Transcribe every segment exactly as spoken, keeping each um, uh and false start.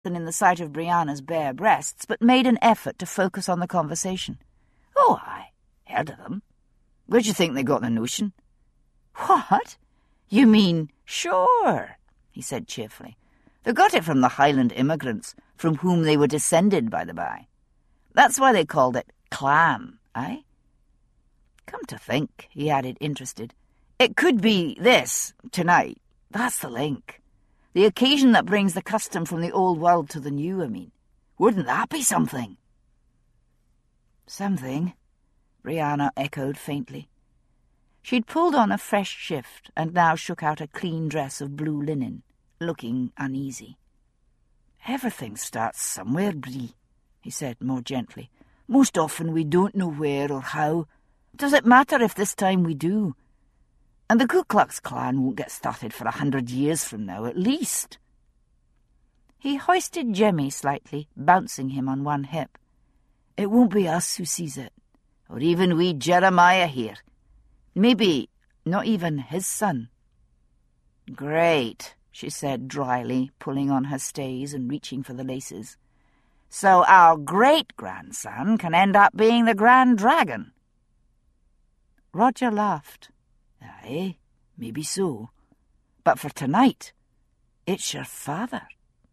than in the sight of Brianna's bare breasts, but made an effort to focus on the conversation. "Oh, I heard of them. Where'd you think they got the notion?" "What? You mean—" "Sure," he said cheerfully. "They got it from the Highland immigrants, from whom they were descended, by the by. That's why they called it clan, eh? Come to think," he added, interested, "it could be this, tonight. That's the link. The occasion that brings the custom from the old world to the new, I mean. Wouldn't that be something?" "Something," Brianna echoed faintly. She'd pulled on a fresh shift and now shook out a clean dress of blue linen, looking uneasy. "Everything starts somewhere, Brie," he said more gently. "Most often we don't know where or how. Does it matter if this time we do? And the Ku Klux Klan won't get started for a hundred years from now, at least." He hoisted Jemmy slightly, bouncing him on one hip. "It won't be us who sees it, or even wee Jeremiah here. Maybe not even his son." "Great," she said dryly, pulling on her stays and reaching for the laces. "So our great-grandson can end up being the Grand Dragon." Roger laughed. "Aye, maybe so. But for tonight, it's your father."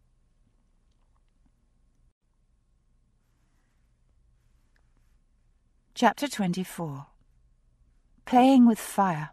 Chapter twenty-four. Playing with Fire.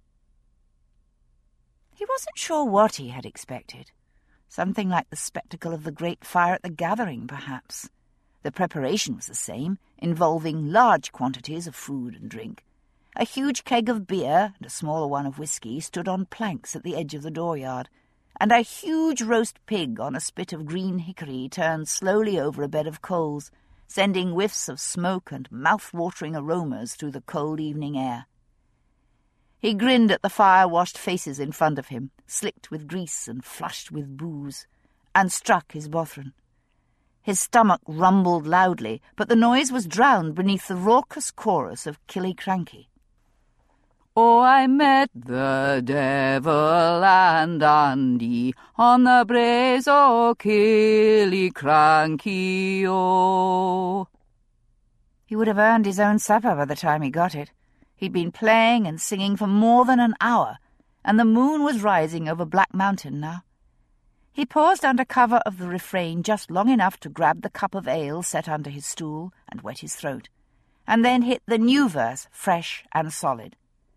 He wasn't sure what he had expected. Something like the spectacle of the great fire at the gathering, perhaps. The preparation was the same, involving large quantities of food and drink. A huge keg of beer and a smaller one of whiskey stood on planks at the edge of the dooryard, and a huge roast pig on a spit of green hickory turned slowly over a bed of coals, sending whiffs of smoke and mouth-watering aromas through the cold evening air. He grinned at the fire-washed faces in front of him, slicked with grease and flushed with booze, and struck his bothron. His stomach rumbled loudly, but the noise was drowned beneath the raucous chorus of Killiecrankie. "Oh, I met the devil and Andy on the braes o' Killiecrankie, oh." He would have earned his own supper by the time he got it. He'd been playing and singing for more than an hour, and the moon was rising over Black Mountain now. He paused under cover of the refrain just long enough to grab the cup of ale set under his stool and wet his throat, and then hit the new verse fresh and solid.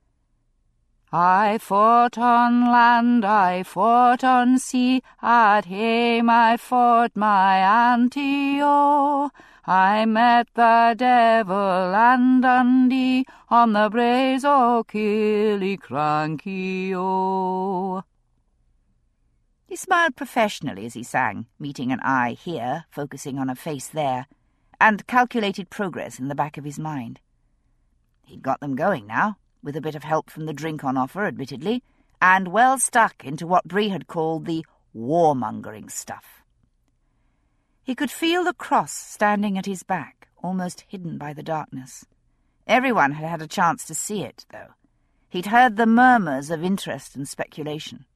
"I fought on land, I fought on sea, at hame I fought my auntie, oh. I met the devil and Dundee on the braes o' Killiecrankie, oh." He smiled professionally as he sang, meeting an eye here, focusing on a face there, and calculated progress in the back of his mind. He'd got them going now, with a bit of help from the drink on offer, admittedly, and well stuck into what Brie had called the warmongering stuff. He could feel the cross standing at his back, almost hidden by the darkness. Everyone had had a chance to see it, though. He'd heard the murmurs of interest and speculation.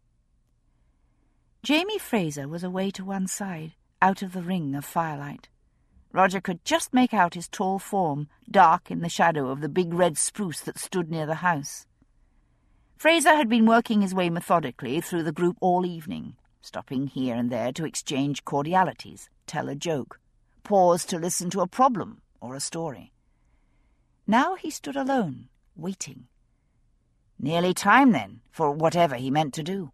Jamie Fraser was away to one side, out of the ring of firelight. Roger could just make out his tall form, dark in the shadow of the big red spruce that stood near the house. Fraser had been working his way methodically through the group all evening, stopping here and there to exchange cordialities, tell a joke, pause to listen to a problem or a story. Now he stood alone, waiting. Nearly time, then, for whatever he meant to do.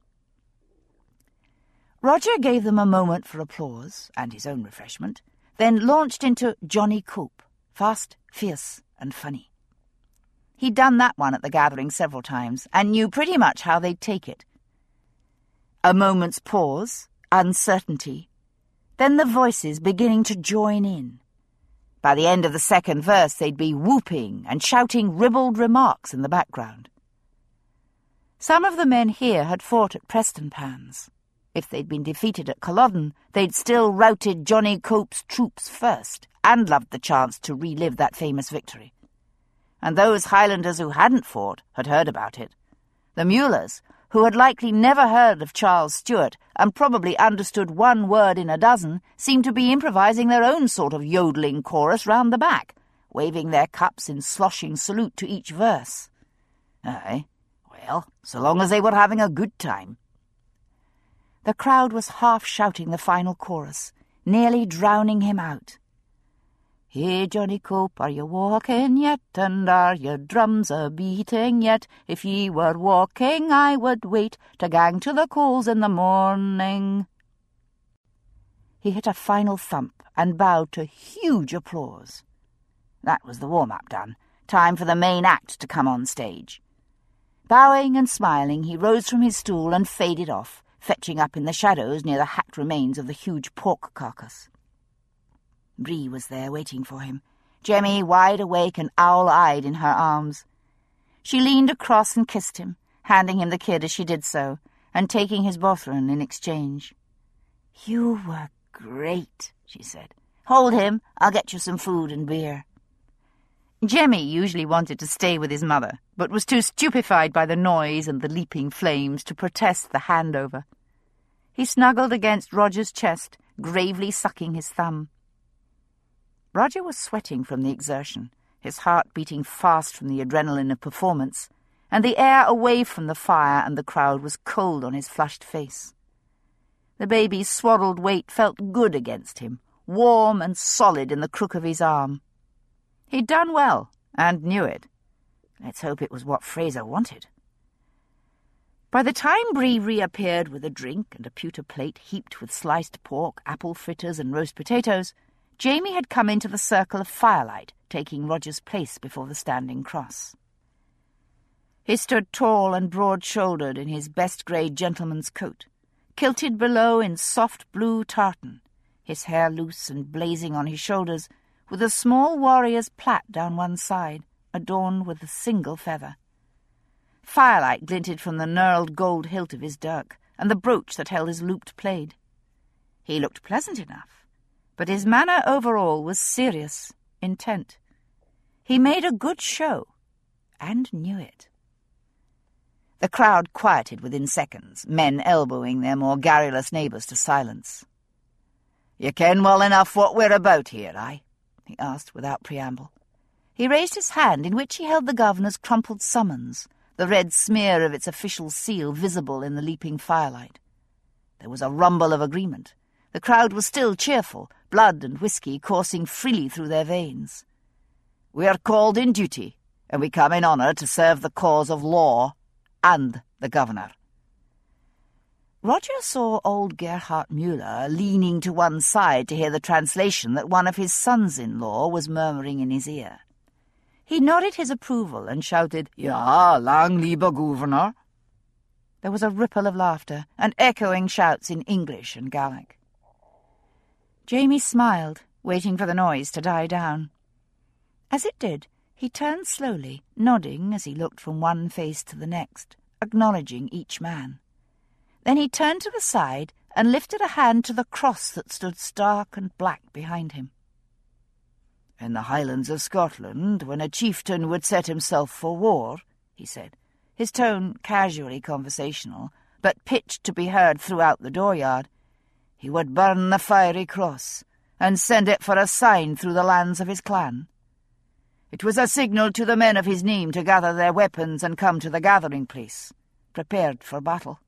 Roger gave them a moment for applause and his own refreshment, then launched into Johnny Cope, fast, fierce, and funny. He'd done that one at the gathering several times, and knew pretty much how they'd take it. A moment's pause, uncertainty, then the voices beginning to join in. By the end of the second verse, they'd be whooping and shouting ribald remarks in the background. Some of the men here had fought at Prestonpans. If they'd been defeated at Culloden, they'd still routed Johnny Cope's troops first, and loved the chance to relive that famous victory. And those Highlanders who hadn't fought had heard about it. The Muellers, who had likely never heard of Charles Stuart and probably understood one word in a dozen, seemed to be improvising their own sort of yodeling chorus round the back, waving their cups in sloshing salute to each verse. Aye, well, so long as they were having a good time. The crowd was half-shouting the final chorus, nearly drowning him out. Hey, Johnny Cope, are you walking yet, and are your drums a-beating yet? If ye were walking, I would wait to gang to the coals in the morning. He hit a final thump and bowed to huge applause. That was the warm-up done. Time for the main act to come on stage. Bowing and smiling, he rose from his stool and faded off, fetching up in the shadows near the hacked remains of the huge pork carcass. Bree was there waiting for him, Jemmy wide awake and owl-eyed in her arms. She leaned across and kissed him, handing him the kid as she did so, and taking his bothran in exchange. "You were great," she said. "Hold him, I'll get you some food and beer." Jemmy usually wanted to stay with his mother, but was too stupefied by the noise and the leaping flames to protest the handover. He snuggled against Roger's chest, gravely sucking his thumb. Roger was sweating from the exertion, his heart beating fast from the adrenaline of performance, and the air away from the fire and the crowd was cold on his flushed face. The baby's swaddled weight felt good against him, warm and solid in the crook of his arm. He'd done well, and knew it. Let's hope it was what Fraser wanted. By the time Bree reappeared with a drink and a pewter plate heaped with sliced pork, apple fritters and roast potatoes, Jamie had come into the circle of firelight, taking Roger's place before the standing cross. He stood tall and broad-shouldered in his best-grade gentleman's coat, kilted below in soft blue tartan, his hair loose and blazing on his shoulders, with a small warrior's plait down one side, adorned with a single feather. Firelight glinted from the knurled gold hilt of his dirk and the brooch that held his looped plaid. He looked pleasant enough, but his manner overall was serious, intent. He made a good show, and knew it. The crowd quieted within seconds, men elbowing their more garrulous neighbours to silence. "You ken well enough what we're about here, aye?" he asked without preamble. He raised his hand, in which he held the governor's crumpled summons, the red smear of its official seal visible in the leaping firelight. There was a rumble of agreement. The crowd was still cheerful, blood and whiskey coursing freely through their veins. "We are called in duty, and we come in honour to serve the cause of law and the governor." Roger saw old Gerhard Müller leaning to one side to hear the translation that one of his sons-in-law was murmuring in his ear. He nodded his approval and shouted, "Ja, lang lieber Governor." There was a ripple of laughter and echoing shouts in English and Gaelic. Jamie smiled, waiting for the noise to die down. As it did, he turned slowly, nodding as he looked from one face to the next, acknowledging each man. Then he turned to the side and lifted a hand to the cross that stood stark and black behind him. "In the Highlands of Scotland, when a chieftain would set himself for war," he said, his tone casually conversational, but pitched to be heard throughout the dooryard, "he would burn the fiery cross and send it for a sign through the lands of his clan. It was a signal to the men of his name to gather their weapons and come to the gathering place, prepared for battle."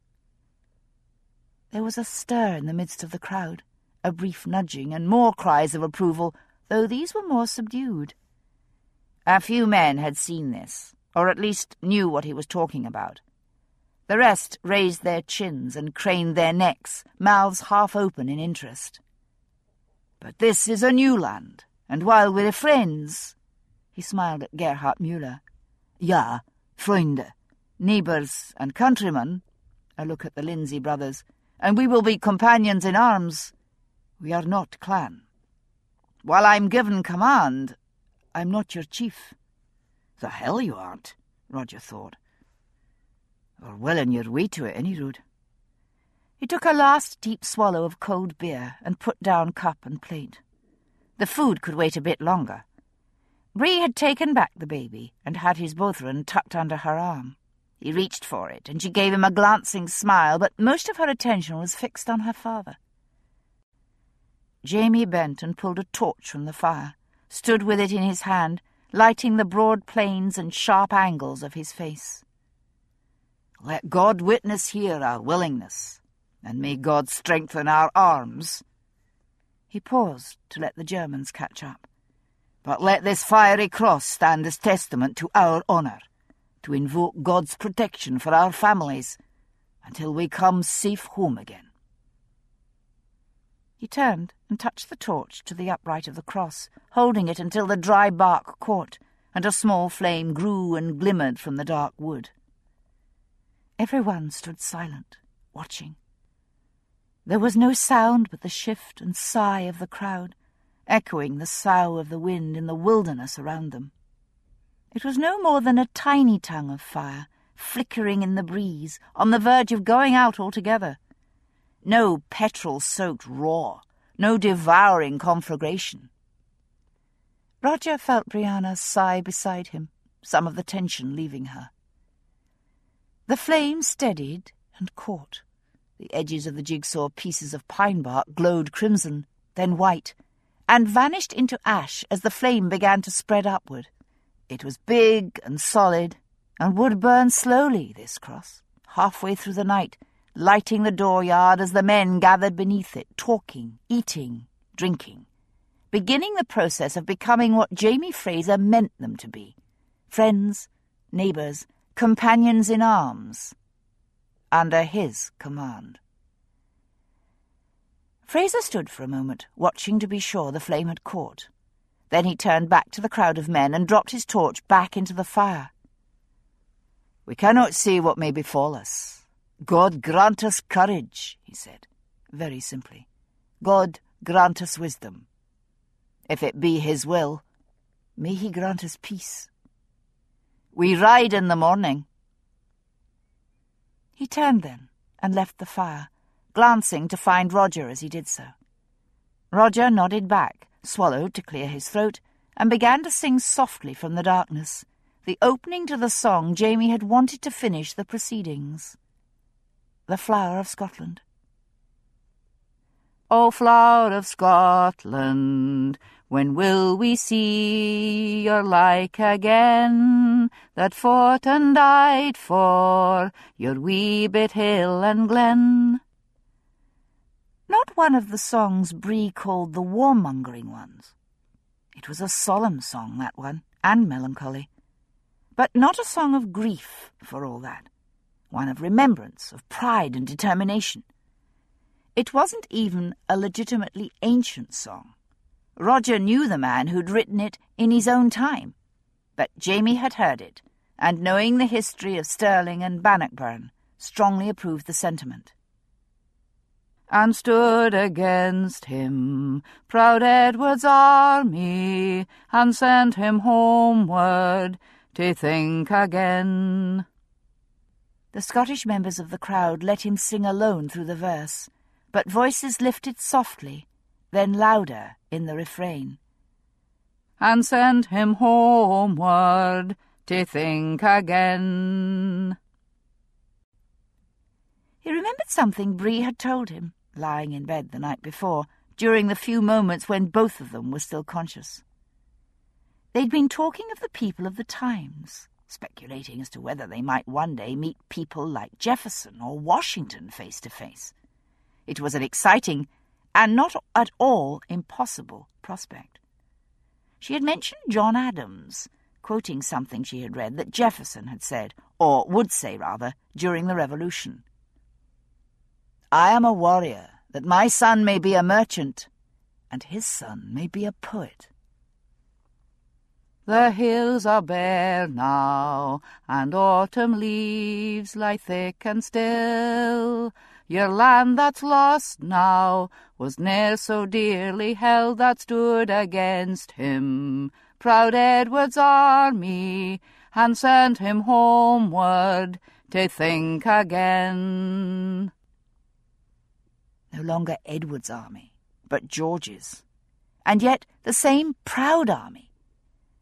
There was a stir in the midst of the crowd, a brief nudging and more cries of approval, though these were more subdued. A few men had seen this, or at least knew what he was talking about. The rest raised their chins and craned their necks, mouths half open in interest. "But this is a new land, and while we're friends—" he smiled at Gerhard Müller. "Ja, Freunde, neighbours and countrymen," a look at the Lindsay brothers, "and we will be companions in arms. We are not clan. While I'm given command, I'm not your chief." "The hell you aren't," Roger thought. "Or well on your way to it, any road." He took a last deep swallow of cold beer and put down cup and plate. The food could wait a bit longer. Bree had taken back the baby and had his bothran tucked under her arm. He reached for it, and she gave him a glancing smile, but most of her attention was fixed on her father. Jamie bent and pulled a torch from the fire, stood with it in his hand, lighting the broad planes and sharp angles of his face. "Let God witness here our willingness, and may God strengthen our arms." He paused to let the Germans catch up. "But let this fiery cross stand as testament to our honour, to invoke God's protection for our families, until we come safe home again." He turned and touched the torch to the upright of the cross, holding it until the dry bark caught, and a small flame grew and glimmered from the dark wood. Everyone stood silent, watching. There was no sound but the shift and sigh of the crowd, echoing the sough of the wind in the wilderness around them. It was no more than a tiny tongue of fire, flickering in the breeze, on the verge of going out altogether. No petrol-soaked roar, no devouring conflagration. Roger felt Brianna sigh beside him, some of the tension leaving her. The flame steadied and caught. The edges of the jigsaw pieces of pine bark glowed crimson, then white, and vanished into ash as the flame began to spread upward. It was big and solid, and would burn slowly, this cross, halfway through the night, lighting the dooryard as the men gathered beneath it, talking, eating, drinking, beginning the process of becoming what Jamie Fraser meant them to be: friends, neighbours, companions in arms, under his command. Fraser stood for a moment, watching to be sure the flame had caught. Then he turned back to the crowd of men and dropped his torch back into the fire. "We cannot say what may befall us. God grant us courage," he said, very simply. "God grant us wisdom. If it be his will, may he grant us peace. We ride in the morning." He turned then and left the fire, glancing to find Roger as he did so. Roger nodded back, swallowed to clear his throat, and began to sing softly from the darkness, the opening to the song Jamie had wanted to finish the proceedings. The Flower of Scotland. "O Flower of Scotland, when will we see your like again, that fought and died for your wee bit hill and glen?" Not one of the songs Bree called the warmongering ones. It was a solemn song, that one, and melancholy. But not a song of grief, for all that. One of remembrance, of pride and determination. It wasn't even a legitimately ancient song. Roger knew the man who'd written it in his own time, but Jamie had heard it, and knowing the history of Stirling and Bannockburn, strongly approved the sentiment. "And stood against him proud Edward's army, and sent him homeward to think again." The Scottish members of the crowd let him sing alone through the verse, but voices lifted softly, then louder in the refrain. "And sent him homeward to think again." He remembered something Bree had told him, lying in bed the night before, during the few moments when both of them were still conscious. They'd been talking of the people of the times, speculating as to whether they might one day meet people like Jefferson or Washington face to face. It was an exciting and not at all impossible prospect. She had mentioned John Adams, quoting something she had read that Jefferson had said, or would say rather, during the Revolution. "I am a warrior, that my son may be a merchant, and his son may be a poet." "The hills are bare now, and autumn leaves lie thick and still. Your land that's lost now was ne'er so dearly held that stood against him, proud Edward's army, and sent him homeward to think again." No longer Edward's army, but George's, and yet the same proud army.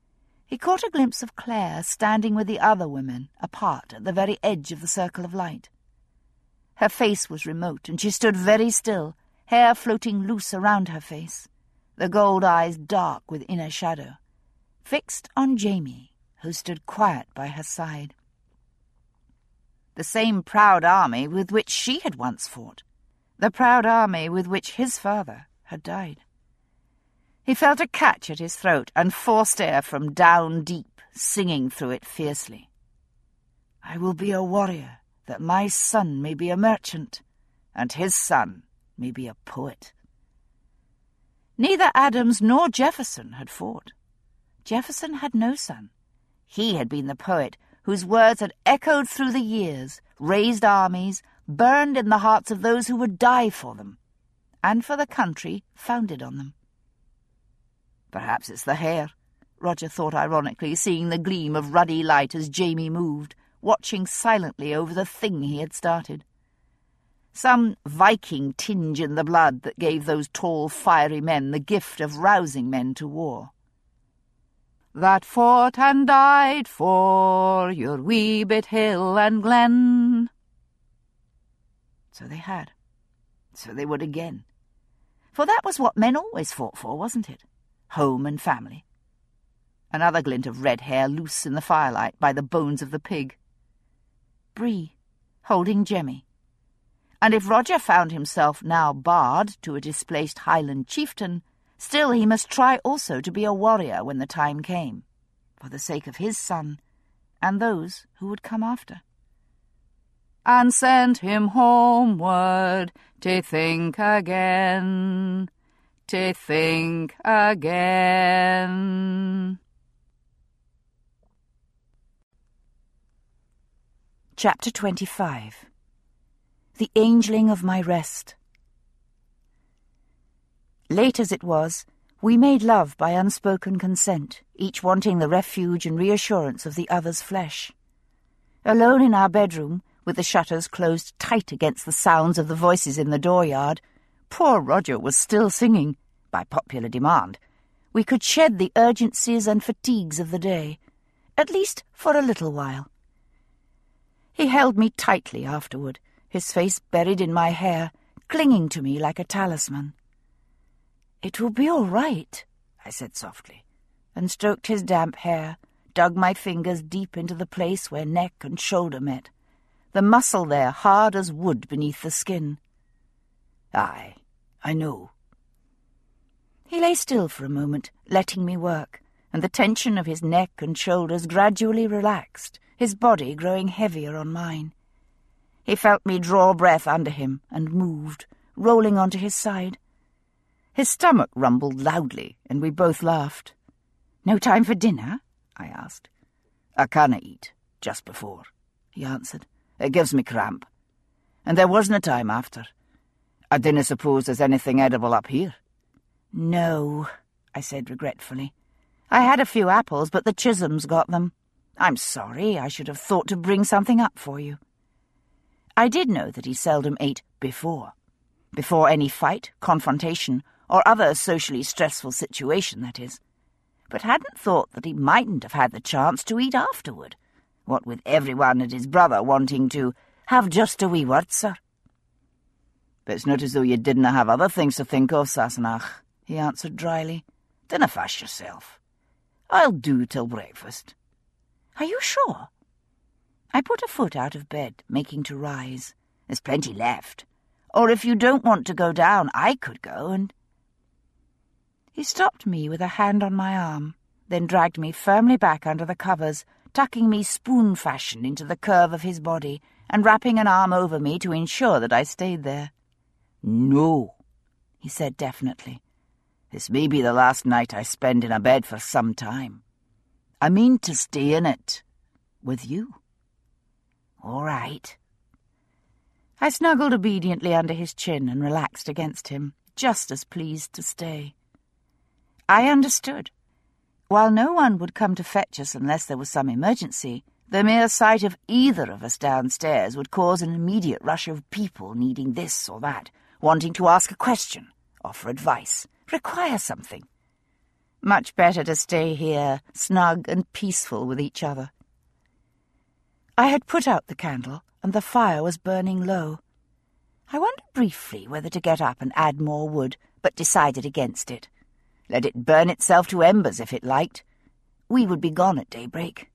He caught a glimpse of Claire standing with the other women, apart at the very edge of the circle of light. Her face was remote, and she stood very still, hair floating loose around her face, the gold eyes dark with inner shadow, fixed on Jamie, who stood quiet by her side. The same proud army with which she had once fought, the proud army with which his father had died. He felt a catch at his throat and forced air from down deep, singing through it fiercely. "I will be a warrior, that my son may be a merchant, and his son may be a poet." Neither Adams nor Jefferson had fought. Jefferson had no son. He had been the poet whose words had echoed through the years, raised armies, burned in the hearts of those who would die for them, and for the country founded on them. "Perhaps it's the hair," Roger thought ironically, seeing the gleam of ruddy light as Jamie moved, watching silently over the thing he had started. Some Viking tinge in the blood that gave those tall, fiery men the gift of rousing men to war. "That fought and died for your wee bit hill and glen." So they had. So they would again. For that was what men always fought for, wasn't it? Home and family. Another glint of red hair loose in the firelight by the bones of the pig. Bree, holding Jemmy. And if Roger found himself now barred to a displaced Highland chieftain, still he must try also to be a warrior when the time came, for the sake of his son and those who would come after. "And send him homeward to think again, to think again." Chapter twenty-five. The Angeling of My Rest. Late as it was, we made love by unspoken consent, each wanting the refuge and reassurance of the other's flesh. Alone in our bedroom, with the shutters closed tight against the sounds of the voices in the dooryard, poor Roger was still singing, by popular demand. We could shed the urgencies and fatigues of the day, at least for a little while. He held me tightly afterward, his face buried in my hair, clinging to me like a talisman. "It will be all right," I said softly, and stroked his damp hair, dug my fingers deep into the place where neck and shoulder met, the muscle there hard as wood beneath the skin. "Aye, I know." He lay still for a moment, letting me work, and the tension of his neck and shoulders gradually relaxed, his body growing heavier on mine. He felt me draw breath under him and moved, rolling onto his side. His stomach rumbled loudly, and we both laughed. "No time for dinner?" I asked. "I canna eat, just before," he answered. "It gives me cramp. And there wasna time after. I dinna suppose there's anything edible up here." "No," I said regretfully. "I had a few apples, but the Chisholms got them. I'm sorry, I should have thought to bring something up for you." I did know that he seldom ate before. Before any fight, confrontation, or other socially stressful situation, that is. But hadn't thought that he mightn't have had the chance to eat afterward, what with everyone and his brother wanting to have just a wee word, sir. "But it's not as though you didn't have other things to think of, Sassenach," he answered dryly. "Dinna fash yourself. I'll do till breakfast." "Are you sure?" I put a foot out of bed, making to rise. "There's plenty left. Or if you don't want to go down, I could go and—" He stopped me with a hand on my arm, then dragged me firmly back under the covers, tucking me spoon-fashion into the curve of his body and wrapping an arm over me to ensure that I stayed there. "No," he said definitely. "This may be the last night I spend in a bed for some time. I mean to stay in it. With you." "All right." I snuggled obediently under his chin and relaxed against him, just as pleased to stay. I understood. While no one would come to fetch us unless there was some emergency, the mere sight of either of us downstairs would cause an immediate rush of people needing this or that, wanting to ask a question, offer advice, require something. Much better to stay here, snug and peaceful with each other. I had put out the candle, and the fire was burning low. I wondered briefly whether to get up and add more wood, but decided against it. Let it burn itself to embers if it liked. We would be gone at daybreak.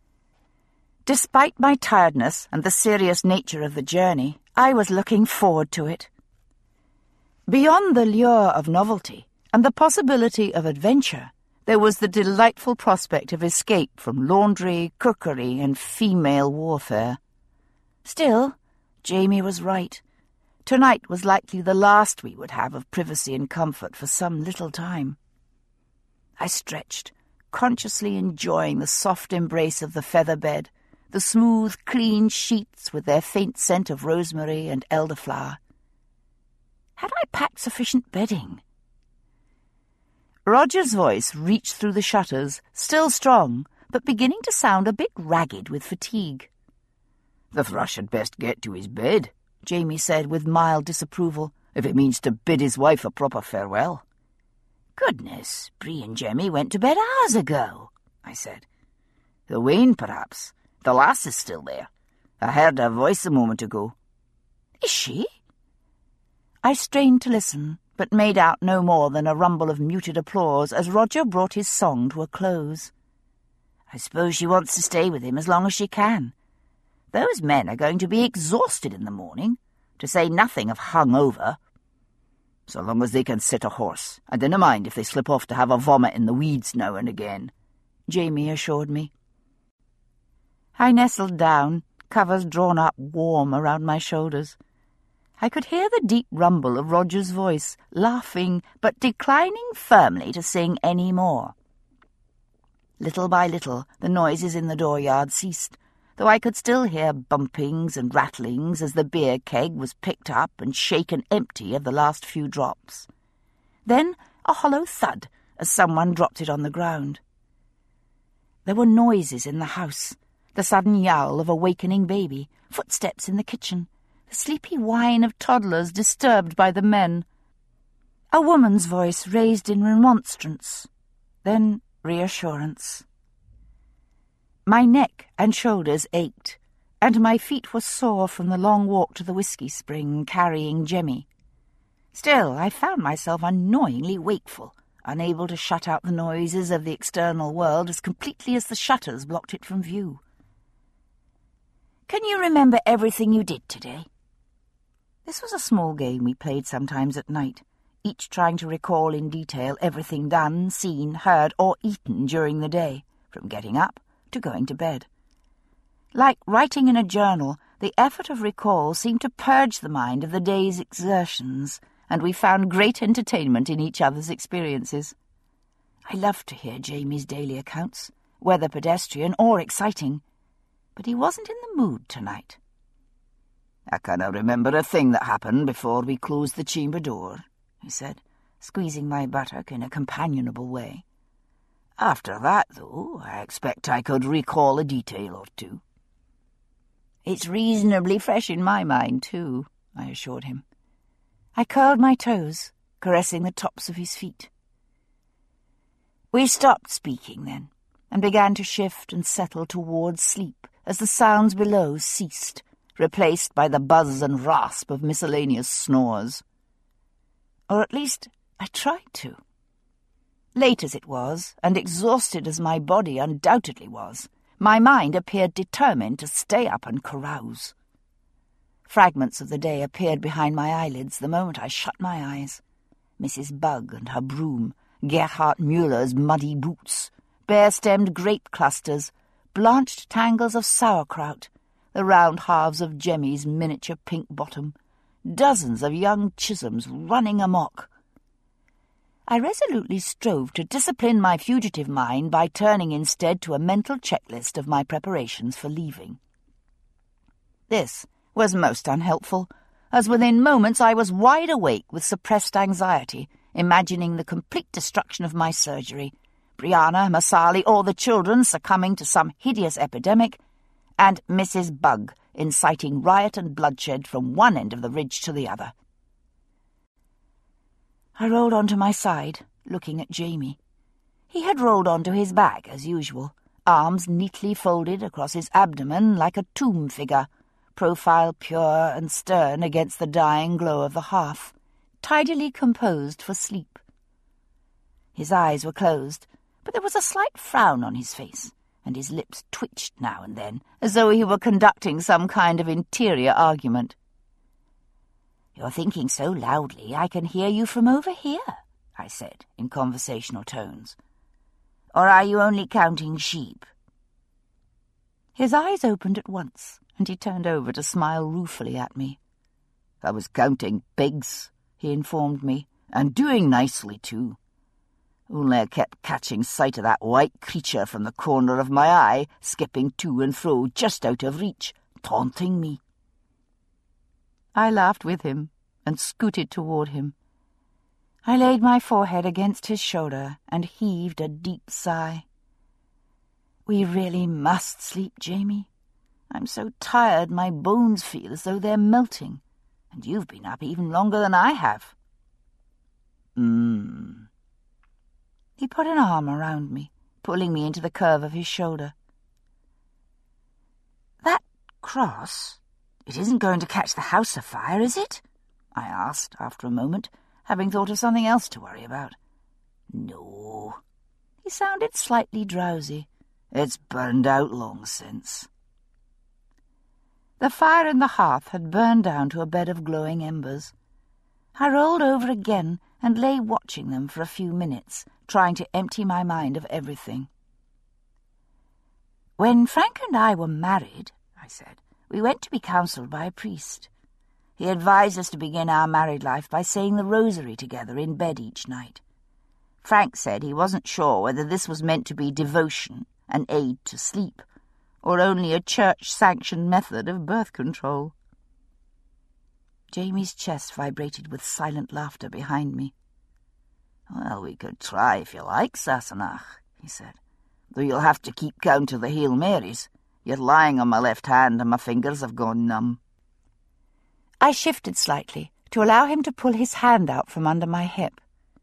Despite my tiredness and the serious nature of the journey, I was looking forward to it. Beyond the lure of novelty and the possibility of adventure, there was the delightful prospect of escape from laundry, cookery, and female warfare. Still, Jamie was right. Tonight was likely the last we would have of privacy and comfort for some little time. I stretched, consciously enjoying the soft embrace of the feather bed, the smooth, clean sheets with their faint scent of rosemary and elderflower. Had I packed sufficient bedding? Roger's voice reached through the shutters, still strong, but beginning to sound a bit ragged with fatigue. "The thrush had best get to his bed," Jamie said with mild disapproval, "if it means to bid his wife a proper farewell." "Goodness, Bree and Jemmy went to bed hours ago," I said. "The Wayne, perhaps. The lass is still there. I heard her voice a moment ago." "Is she?" I strained to listen, but made out no more than a rumble of muted applause as Roger brought his song to a close. "I suppose she wants to stay with him as long as she can. Those men are going to be exhausted in the morning, to say nothing of hung over." "So long as they can sit a horse. I dinna mind if they slip off to have a vomit in the weeds now and again," Jamie assured me. I nestled down, covers drawn up warm around my shoulders. I could hear the deep rumble of Roger's voice, laughing but declining firmly to sing any more. Little by little, the noises in the dooryard ceased, though I could still hear bumpings and rattlings as the beer keg was picked up and shaken empty of the last few drops. Then a hollow thud as someone dropped it on the ground. There were noises in the house, the sudden yowl of a wakening baby, footsteps in the kitchen, the sleepy whine of toddlers disturbed by the men. A woman's voice raised in remonstrance, then reassurance. My neck and shoulders ached, and my feet were sore from the long walk to the whiskey spring carrying Jemmy. Still, I found myself annoyingly wakeful, unable to shut out the noises of the external world as completely as the shutters blocked it from view. "Can you remember everything you did today?" This was a small game we played sometimes at night, each trying to recall in detail everything done, seen, heard, or eaten during the day, from getting up to going to bed. Like writing in a journal, the effort of recall seemed to purge the mind of the day's exertions, and we found great entertainment in each other's experiences. I loved to hear Jamie's daily accounts, whether pedestrian or exciting, but he wasn't in the mood tonight. "I canna remember a thing that happened before we closed the chamber door," he said, squeezing my buttock in a companionable way. "After that, though, I expect I could recall a detail or two." "It's reasonably fresh in my mind, too," I assured him. I curled my toes, caressing the tops of his feet. We stopped speaking then, and began to shift and settle towards sleep as the sounds below ceased, replaced by the buzz and rasp of miscellaneous snores. Or at least I tried to. Late as it was, and exhausted as my body undoubtedly was, my mind appeared determined to stay up and carouse. Fragments of the day appeared behind my eyelids the moment I shut my eyes. Missus Bug and her broom, Gerhard Müller's muddy boots, bare-stemmed grape clusters, blanched tangles of sauerkraut, the round halves of Jemmy's miniature pink bottom, dozens of young Chisholms running amok. I resolutely strove to discipline my fugitive mind by turning instead to a mental checklist of my preparations for leaving. This was most unhelpful, as within moments I was wide awake with suppressed anxiety, imagining the complete destruction of my surgery, Brianna, Masali, or the children succumbing to some hideous epidemic, and Missus Bug inciting riot and bloodshed from one end of the ridge to the other. I rolled onto my side, looking at Jamie. He had rolled onto his back as usual, arms neatly folded across his abdomen like a tomb figure, profile pure and stern against the dying glow of the hearth, tidily composed for sleep. His eyes were closed, but there was a slight frown on his face, and his lips twitched now and then, as though he were conducting some kind of interior argument. "You're thinking so loudly I can hear you from over here," I said, in conversational tones. "Or are you only counting sheep?" His eyes opened at once, and he turned over to smile ruefully at me. "I was counting pigs," he informed me, "and doing nicely, too. Only I kept catching sight of that white creature from the corner of my eye, skipping to and fro just out of reach, taunting me." I laughed with him and scooted toward him. I laid my forehead against his shoulder and heaved a deep sigh. "We really must sleep, Jamie. I'm so tired my bones feel as though they're melting, and you've been up even longer than I have." Hmm. He put an arm around me, pulling me into the curve of his shoulder. "That cross, it isn't going to catch the house afire, is it?" I asked after a moment, having thought of something else to worry about. "No." He sounded slightly drowsy. "It's burned out long since." The fire in the hearth had burned down to a bed of glowing embers. I rolled over again and lay watching them for a few minutes, trying to empty my mind of everything. "When Frank and I were married," I said, "we went to be counselled by a priest. He advised us to begin our married life by saying the rosary together in bed each night. Frank said he wasn't sure whether this was meant to be devotion, an aid to sleep, or only a church-sanctioned method of birth control." Jamie's chest vibrated with silent laughter behind me. "Well, we could try if you like, Sassenach," he said, "though you'll have to keep count of the Hail Marys. You're lying on my left hand and my fingers have gone numb." I shifted slightly to allow him to pull his hand out from under my hip.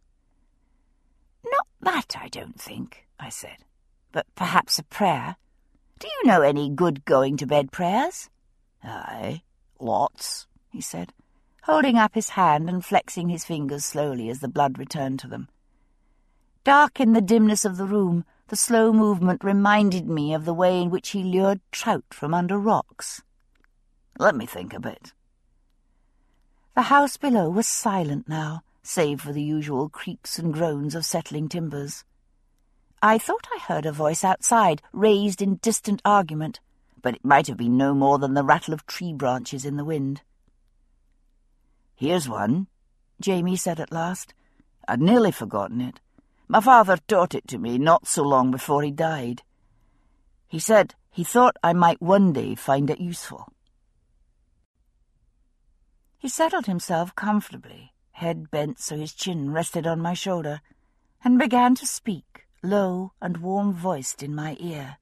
"Not that, I don't think," I said, "but perhaps a prayer. Do you know any good going-to-bed prayers?" "Aye, lots," he said, holding up his hand and flexing his fingers slowly as the blood returned to them. Dark in the dimness of the room, the slow movement reminded me of the way in which he lured trout from under rocks. "Let me think a bit." The house below was silent now, save for the usual creaks and groans of settling timbers. I thought I heard a voice outside, raised in distant argument, but it might have been no more than the rattle of tree branches in the wind. "Here's one," Jamie said at last. "I'd nearly forgotten it. My father taught it to me not so long before he died. He said he thought I might one day find it useful." He settled himself comfortably, head bent so his chin rested on my shoulder, and began to speak, low and warm-voiced in my ear.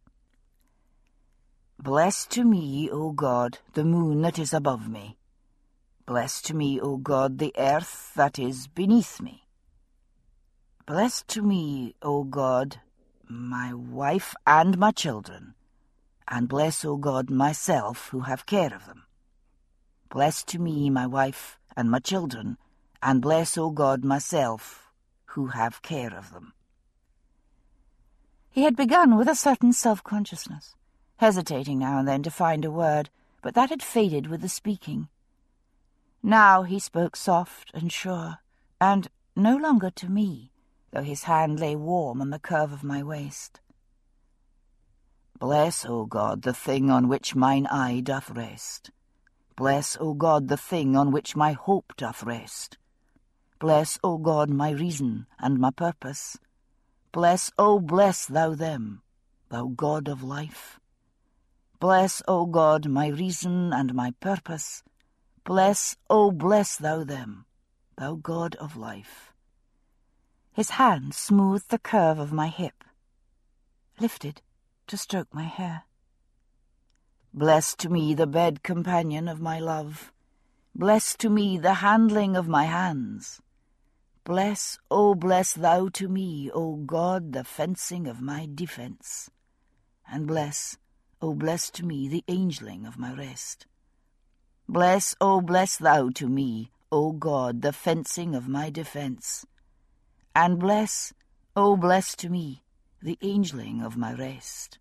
"Bless to me, O God, the moon that is above me. Bless to me, O God, the earth that is beneath me. Bless to me, O God, my wife and my children, and bless, O God, myself who have care of them. Bless to me my wife and my children, and bless, O God, myself who have care of them." He had begun with a certain self-consciousness, hesitating now and then to find a word, but that had faded with the speaking. Now he spoke soft and sure, and no longer to me, though his hand lay warm on the curve of my waist. "Bless, O God, the thing on which mine eye doth rest. Bless, O God, the thing on which my hope doth rest. Bless, O God, my reason and my purpose. Bless, O bless thou them, thou God of life. Bless, O God, my reason and my purpose. Bless, O bless thou them, thou God of life." His hand smoothed the curve of my hip, lifted to stroke my hair. "Bless to me the bed companion of my love. Bless to me the handling of my hands. Bless, O bless thou to me, O God, the fencing of my defence. And bless, O bless to me, the angeling of my rest. Bless, O bless thou to me, O God, the fencing of my defence. And bless, O bless to me, the angeling of my rest.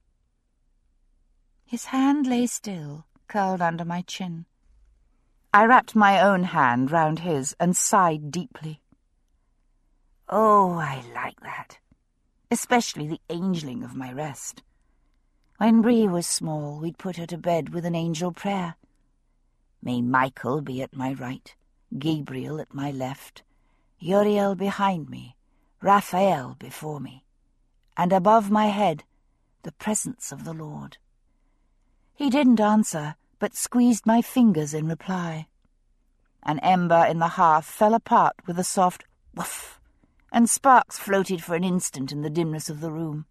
His hand lay still, curled under my chin. I wrapped my own hand round his and sighed deeply. Oh, I like that, especially the angeling of my rest. When Bree was small, we'd put her to bed with an angel prayer. May Michael be at my right, Gabriel at my left, Uriel behind me, Raphael before me, and above my head the presence of the Lord. He didn't answer, but squeezed my fingers in reply. An ember in the hearth fell apart with a soft woof, and sparks floated for an instant in the dimness of the room.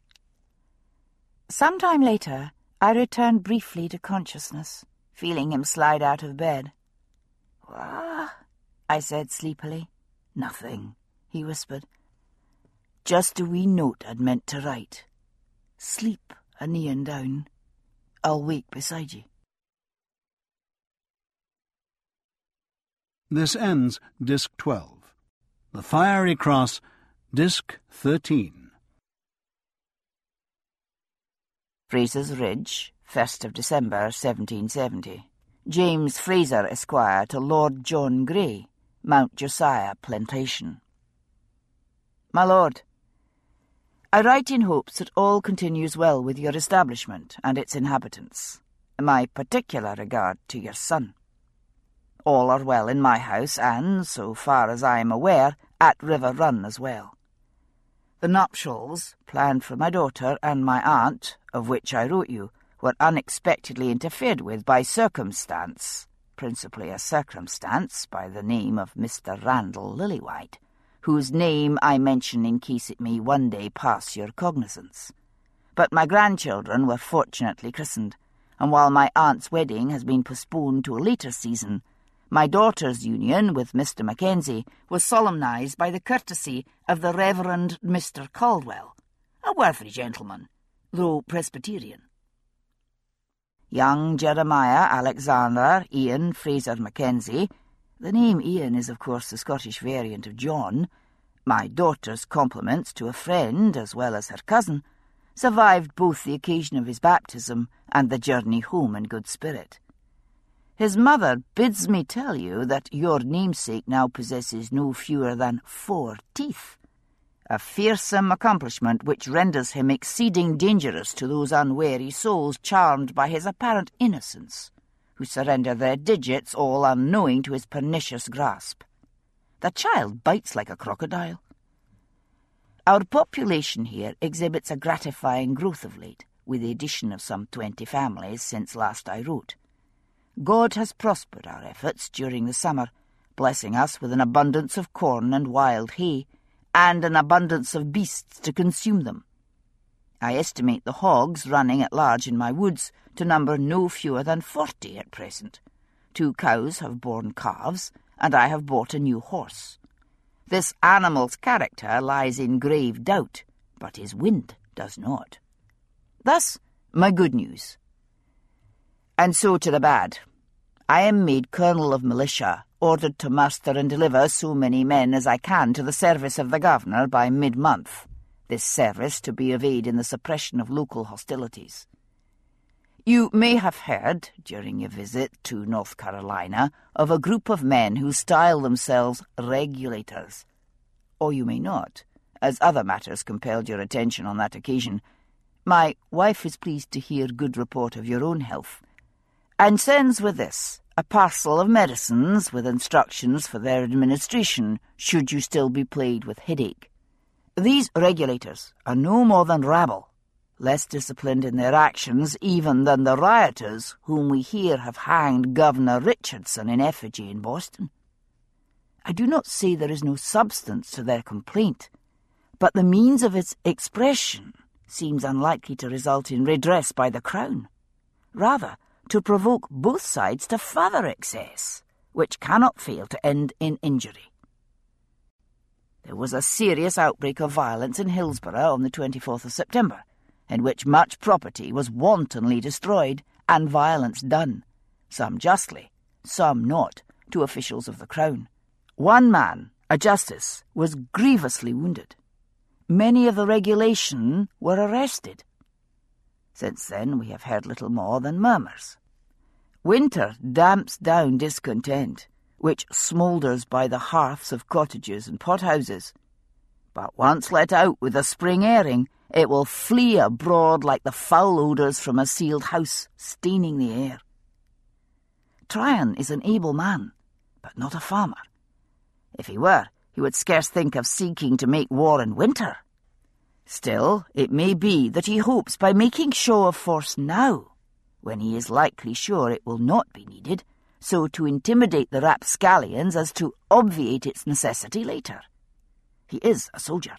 Some time later, I returned briefly to consciousness, feeling him slide out of bed. "What?" I said sleepily. "Nothing," he whispered. "Just a wee note I'd meant to write. Sleep a kneeing down. I'll wake beside ye." This ends Disc twelve. The Fiery Cross, Disc thirteen. Fraser's Ridge, first of December, seventeen seventy. James Fraser, Esquire, to Lord John Grey, Mount Josiah Plantation. My Lord, I write in hopes that all continues well with your establishment and its inhabitants. My particular regard to your son. All are well in my house and, so far as I am aware, at River Run as well. The nuptials, planned for my daughter and my aunt, of which I wrote you, were unexpectedly interfered with by circumstance, principally a circumstance by the name of Mister Randall Lillywhite, whose name I mention in case it may one day pass your cognizance. But my grandchildren were fortunately christened, and while my aunt's wedding has been postponed to a later season, my daughter's union with Mister Mackenzie was solemnized by the courtesy of the Reverend Mister Caldwell, a worthy gentleman, though Presbyterian. Young Jeremiah Alexander Ian Fraser Mackenzie, the name Ian is of course the Scottish variant of John, my daughter's compliments to a friend as well as her cousin, survived both the occasion of his baptism and the journey home in good spirit. His mother bids me tell you that your namesake now possesses no fewer than four teeth, a fearsome accomplishment which renders him exceeding dangerous to those unwary souls charmed by his apparent innocence, who surrender their digits all unknowing to his pernicious grasp. The child bites like a crocodile. Our population here exhibits a gratifying growth of late, with the addition of some twenty families since last I wrote. God has prospered our efforts during the summer, blessing us with an abundance of corn and wild hay, and an abundance of beasts to consume them. I estimate the hogs running at large in my woods to number no fewer than forty at present. Two cows have borne calves, and I have bought a new horse. This animal's character lies in grave doubt, but his wind does not. Thus, my good news. And so to the bad. I am made colonel of militia, ordered to muster and deliver so many men as I can to the service of the governor by mid-month, this service to be of aid in the suppression of local hostilities. You may have heard, during your visit to North Carolina, of a group of men who style themselves regulators. Or you may not, as other matters compelled your attention on that occasion. My wife is pleased to hear good report of your own health, and sends with this a parcel of medicines with instructions for their administration, should you still be plagued with headache. These regulators are no more than rabble, less disciplined in their actions even than the rioters whom we hear have hanged Governor Richardson in effigy in Boston. I do not say there is no substance to their complaint, but the means of its expression seems unlikely to result in redress by the Crown. Rather, to provoke both sides to further excess, which cannot fail to end in injury. There was a serious outbreak of violence in Hillsborough on the twenty-fourth of September, in which much property was wantonly destroyed and violence done, some justly, some not, to officials of the Crown. One man, a justice, was grievously wounded. Many of the regulation were arrested. Since then we have heard little more than murmurs. Winter damps down discontent, which smoulders by the hearths of cottages and pothouses. But once let out with a spring airing, it will flee abroad like the foul odours from a sealed house, staining the air. Tryon is an able man, but not a farmer. If he were, he would scarce think of seeking to make war in winter. Still, it may be that he hopes by making show of force now, when he is likely sure it will not be needed, so to intimidate the rapscallions as to obviate its necessity later. He is a soldier.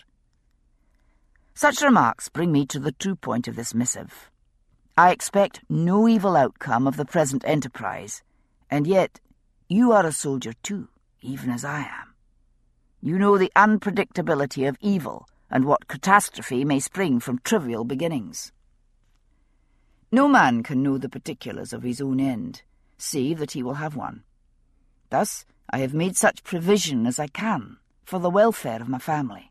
Such remarks bring me to the true point of this missive. I expect no evil outcome of the present enterprise, and yet you are a soldier too, even as I am. You know the unpredictability of evil and what catastrophe may spring from trivial beginnings. No man can know the particulars of his own end, save that he will have one. Thus I have made such provision as I can for the welfare of my family.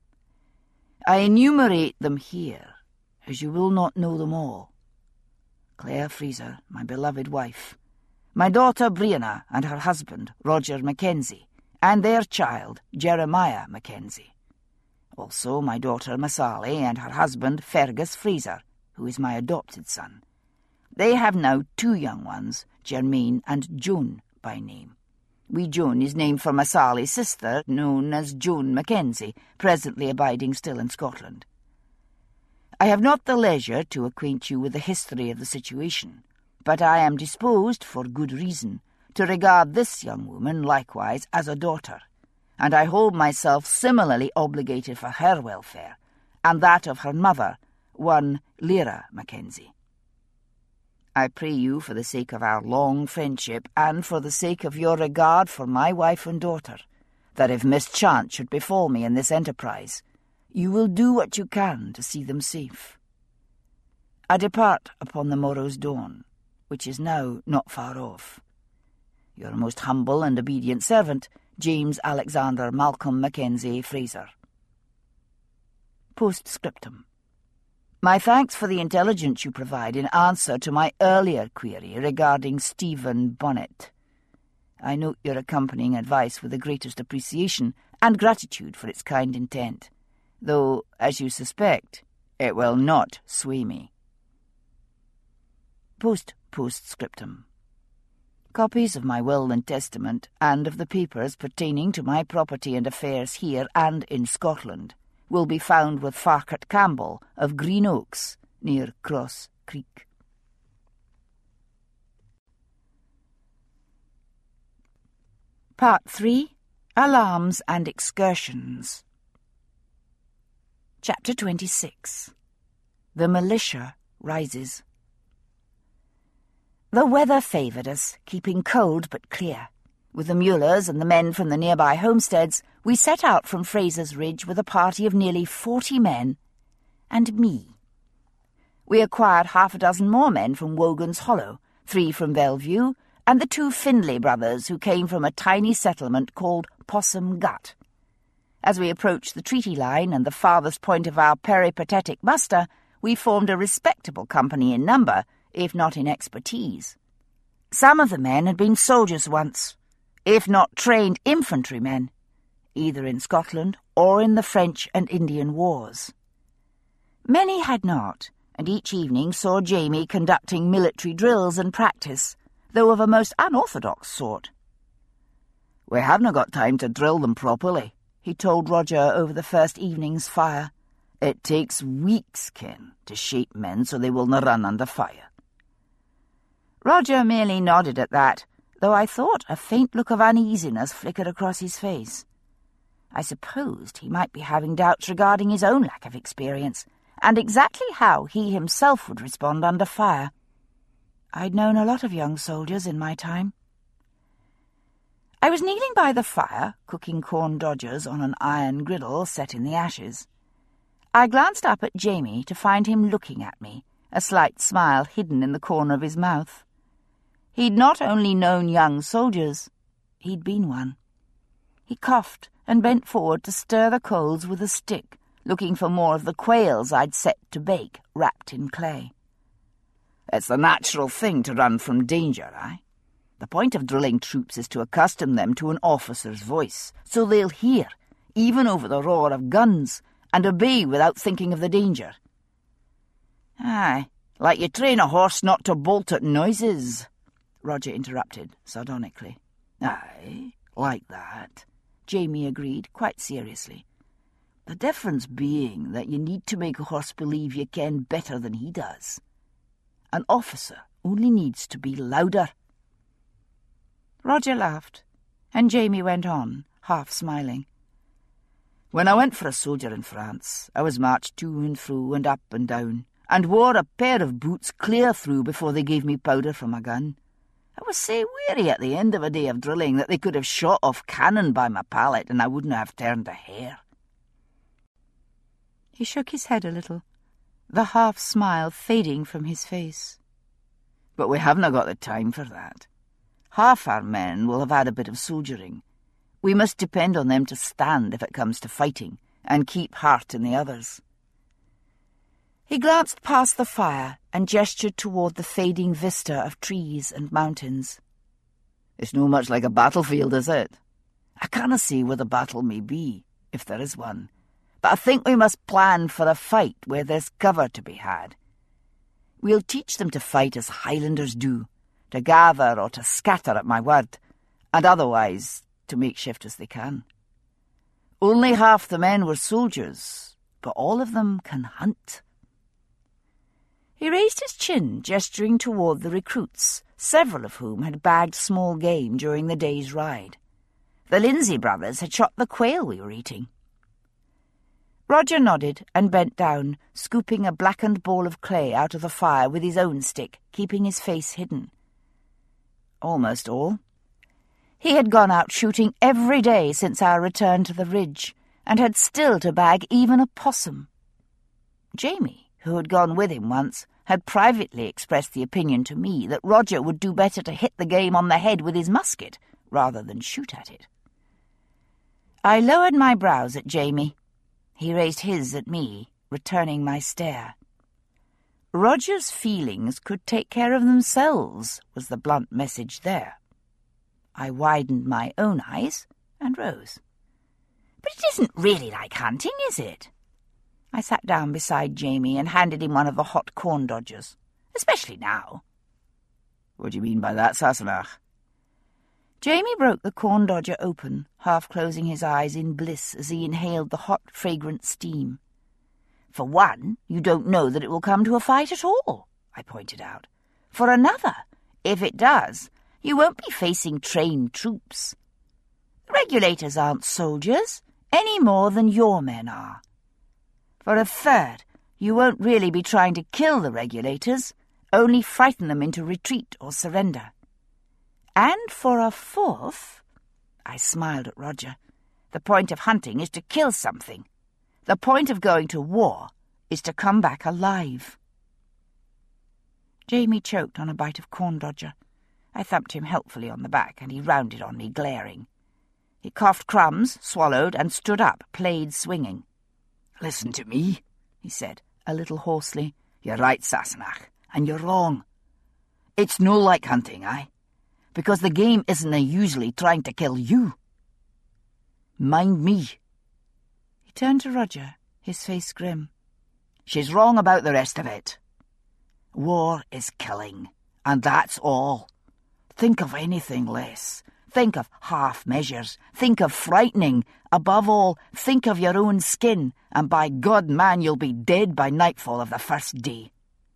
I enumerate them here, as you will not know them all. Claire Fraser, my beloved wife, my daughter Brianna and her husband, Roger Mackenzie, and their child, Jeremiah Mackenzie. Also my daughter Massali and her husband, Fergus Fraser, who is my adopted son. They have now two young ones, Germaine and Joan by name. Wee Joan is named for Massali's sister, known as Joan Mackenzie, presently abiding still in Scotland. I have not the leisure to acquaint you with the history of the situation, but I am disposed, for good reason, to regard this young woman likewise as a daughter, and I hold myself similarly obligated for her welfare, and that of her mother, one Lyra Mackenzie. I pray you, for the sake of our long friendship, and for the sake of your regard for my wife and daughter, that if mischance should befall me in this enterprise, you will do what you can to see them safe. I depart upon the morrow's dawn, which is now not far off. Your most humble and obedient servant, James Alexander Malcolm Mackenzie Fraser. Postscriptum. My thanks for the intelligence you provide in answer to my earlier query regarding Stephen Bonnet. I note your accompanying advice with the greatest appreciation and gratitude for its kind intent, though, as you suspect, it will not sway me. Post-postscriptum. Copies of my will and testament, and of the papers pertaining to my property and affairs here and in Scotland, will be found with Farquhar Campbell of Green Oaks, near Cross Creek. Part three. Alarms and Excursions. Chapter twenty-six. The Militia Rises. The weather favoured us, keeping cold but clear. With the Mullers and the men from the nearby homesteads, we set out from Fraser's Ridge with a party of nearly forty men, and me. We acquired half a dozen more men from Wogan's Hollow, three from Bellevue, and the two Findlay brothers who came from a tiny settlement called Possum Gut. As we approached the treaty line and the farthest point of our peripatetic muster, we formed a respectable company in number, if not in expertise. Some of the men had been soldiers once, if not trained infantrymen, either in Scotland or in the French and Indian wars. Many had not, and each evening saw Jamie conducting military drills and practice, though of a most unorthodox sort. "We haven't got time to drill them properly," he told Roger over the first evening's fire. "It takes weeks, Ken, to shape men so they will not run under fire." Roger merely nodded at that, though I thought a faint look of uneasiness flickered across his face. I supposed he might be having doubts regarding his own lack of experience, and exactly how he himself would respond under fire. I'd known a lot of young soldiers in my time. I was kneeling by the fire, cooking corn dodgers on an iron griddle set in the ashes. I glanced up at Jamie to find him looking at me, a slight smile hidden in the corner of his mouth. He'd not only known young soldiers, he'd been one. He coughed and bent forward to stir the coals with a stick, looking for more of the quails I'd set to bake, wrapped in clay. It's the natural thing to run from danger, eh? The point of drilling troops is to accustom them to an officer's voice, so they'll hear, even over the roar of guns, and obey without thinking of the danger. Aye, like you train a horse not to bolt at noises, Roger interrupted, sardonically. Aye, like that, Jamie agreed, quite seriously. The difference being that you need to make a horse believe you ken better than he does. An officer only needs to be louder. Roger laughed, and Jamie went on, half smiling. When I went for a soldier in France, I was marched to and fro and up and down, and wore a pair of boots clear through before they gave me powder for my gun. I was sae weary at the end of a day of drilling that they could have shot off cannon by my pallet and I wouldn't have turned a hair. He shook his head a little, the half-smile fading from his face. But we haven't got the time for that. Half our men will have had a bit of soldiering. We must depend on them to stand if it comes to fighting, and keep heart in the others. He glanced past the fire and gestured toward the fading vista of trees and mountains. It's no much like a battlefield, is it? I canna see where the battle may be, if there is one, but I think we must plan for a fight where there's cover to be had. We'll teach them to fight as Highlanders do, to gather or to scatter at my word, and otherwise to make shift as they can. Only half the men were soldiers, but all of them can hunt. He raised his chin, gesturing toward the recruits, several of whom had bagged small game during the day's ride. The Lindsay brothers had shot the quail we were eating. Roger nodded and bent down, scooping a blackened ball of clay out of the fire with his own stick, keeping his face hidden. Almost all. He had gone out shooting every day since our return to the ridge, and had still to bag even a possum. Jamie, who had gone with him once, had privately expressed the opinion to me that Roger would do better to hit the game on the head with his musket rather than shoot at it. I lowered my brows at Jamie. He raised his at me, returning my stare. Roger's feelings could take care of themselves, was the blunt message there. I widened my own eyes and rose. But it isn't really like hunting, is it? I sat down beside Jamie and handed him one of the hot corn dodgers, especially now. What do you mean by that, Sassenach? Jamie broke the corn dodger open, half closing his eyes in bliss as he inhaled the hot, fragrant steam. For one, you don't know that it will come to a fight at all, I pointed out. For another, if it does, you won't be facing trained troops. The regulators aren't soldiers, any more than your men are. For a third, you won't really be trying to kill the regulators, only frighten them into retreat or surrender. And for a fourth, I smiled at Roger, the point of hunting is to kill something. The point of going to war is to come back alive. Jamie choked on a bite of corn dodger. I thumped him helpfully on the back, and he rounded on me, glaring. He coughed crumbs, swallowed, and stood up, plaid swinging. "Listen to me," he said, a little hoarsely. "You're right, Sassenach, and you're wrong. It's no like hunting, aye? Because the game isn't usually trying to kill you. Mind me." He turned to Roger, his face grim. "She's wrong about the rest of it. War is killing, and that's all. Think of anything less. Think of half measures. Think of frightening. Above all, think of your own skin, and by God, man, you'll be dead by nightfall of the first day."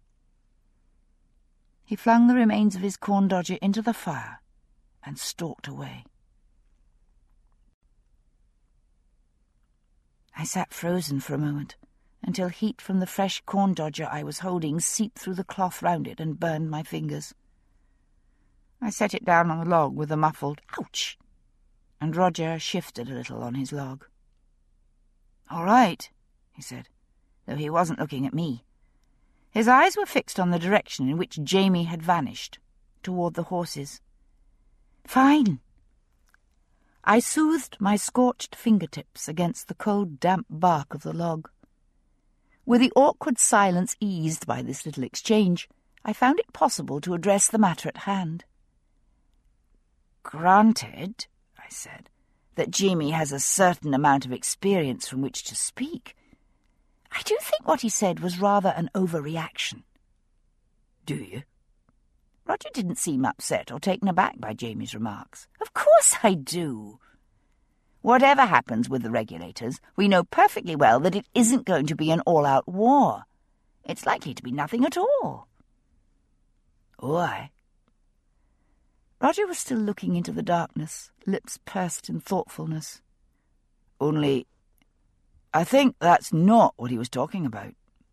He flung the remains of his corn dodger into the fire and stalked away. I sat frozen for a moment, until heat from the fresh corn dodger I was holding seeped through the cloth round it and burned my fingers. I set it down on the log with a muffled "ouch" and Roger shifted a little on his log. "All right," he said, though he wasn't looking at me. His eyes were fixed on the direction in which Jamie had vanished, toward the horses. "Fine." I soothed my scorched fingertips against the cold, damp bark of the log. With the awkward silence eased by this little exchange, I found it possible to address the matter at hand. "Granted," I said, "that Jamie has a certain amount of experience from which to speak, I do think what he said was rather an overreaction." "Do you?" Roger didn't seem upset or taken aback by Jamie's remarks. "Of course I do. Whatever happens with the regulators, we know perfectly well that it isn't going to be an all-out war. It's likely to be nothing at all." "Oh, aye." Roger was still looking into the darkness, lips pursed in thoughtfulness. "Only, I think that's not what he was talking about."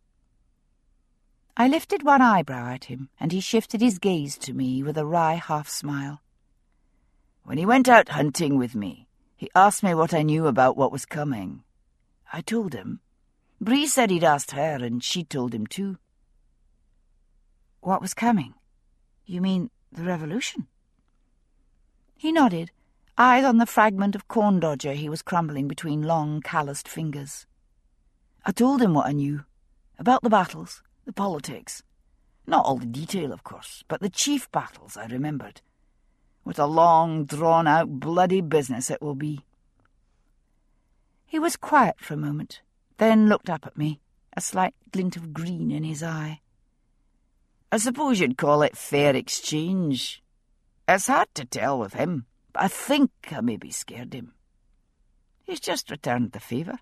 I lifted one eyebrow at him, and he shifted his gaze to me with a wry half-smile. "When he went out hunting with me, he asked me what I knew about what was coming. I told him. Bree said he'd asked her, and she told him too." "What was coming? You mean the revolution?" He nodded, eyes on the fragment of corn dodger he was crumbling between long, calloused fingers. "I told him what I knew, about the battles, the politics. Not all the detail, of course, but the chief battles I remembered. What a long, drawn-out, bloody business it will be." He was quiet for a moment, then looked up at me, a slight glint of green in his eye. "I suppose you'd call it fair exchange. It's hard to tell with him, but I think I maybe scared him. He's just returned the favour."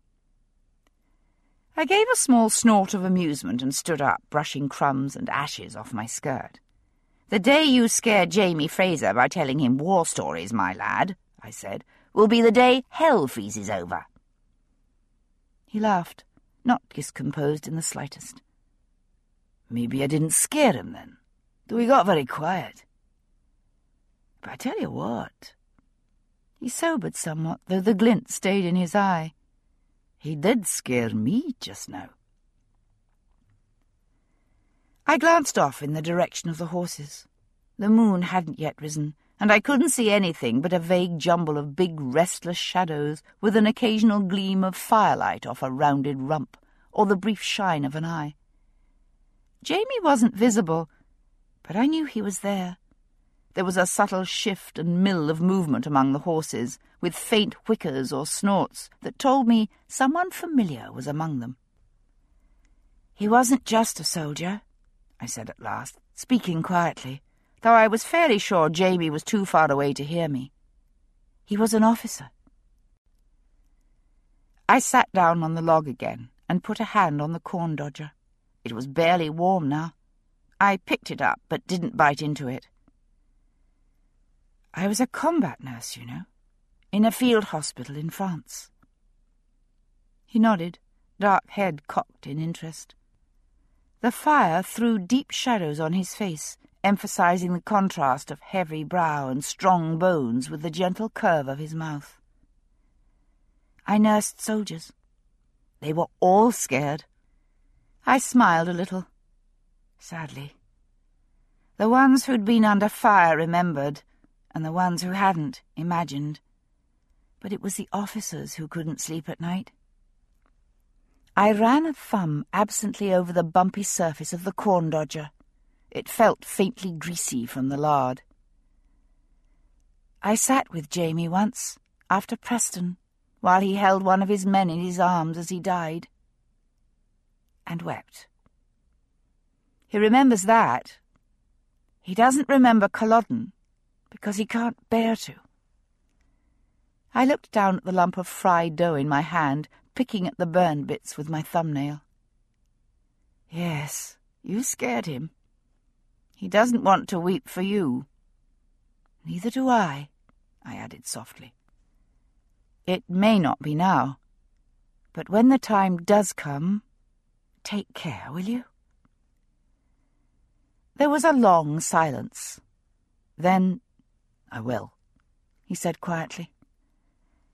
I gave a small snort of amusement and stood up, brushing crumbs and ashes off my skirt. "The day you scare Jamie Fraser by telling him war stories, my lad," I said, "will be the day hell freezes over." He laughed, not discomposed in the slightest. "Maybe I didn't scare him then, though he got very quiet. But I tell you what." He sobered somewhat, though the glint stayed in his eye. "He did scare me just now." I glanced off in the direction of the horses. The moon hadn't yet risen, and I couldn't see anything but a vague jumble of big, restless shadows with an occasional gleam of firelight off a rounded rump, or the brief shine of an eye. Jamie wasn't visible, but I knew he was there. There was a subtle shift and mill of movement among the horses, with faint whickers or snorts that told me someone familiar was among them. "He wasn't just a soldier," I said at last, speaking quietly, though I was fairly sure Jamie was too far away to hear me. "He was an officer." I sat down on the log again and put a hand on the corn dodger. It was barely warm now. I picked it up, but didn't bite into it. "I was a combat nurse, you know, in a field hospital in France." He nodded, dark head cocked in interest. The fire threw deep shadows on his face, emphasizing the contrast of heavy brow and strong bones with the gentle curve of his mouth. "I nursed soldiers. They were all scared." I smiled a little. Sadly. The ones who'd been under fire remembered, and the ones who hadn't imagined. But it was the officers who couldn't sleep at night. I ran a thumb absently over the bumpy surface of the corn dodger. It felt faintly greasy from the lard. "I sat with Jamie once, after Preston, while he held one of his men in his arms as he died, and wept. He remembers that. He doesn't remember Culloden, because he can't bear to." I looked down at the lump of fried dough in my hand, picking at the burned bits with my thumbnail. "Yes, you scared him. He doesn't want to weep for you." "Neither do I," I added softly. "It may not be now, but when the time does come, take care, will you?" There was a long silence. Then, "I will," he said quietly.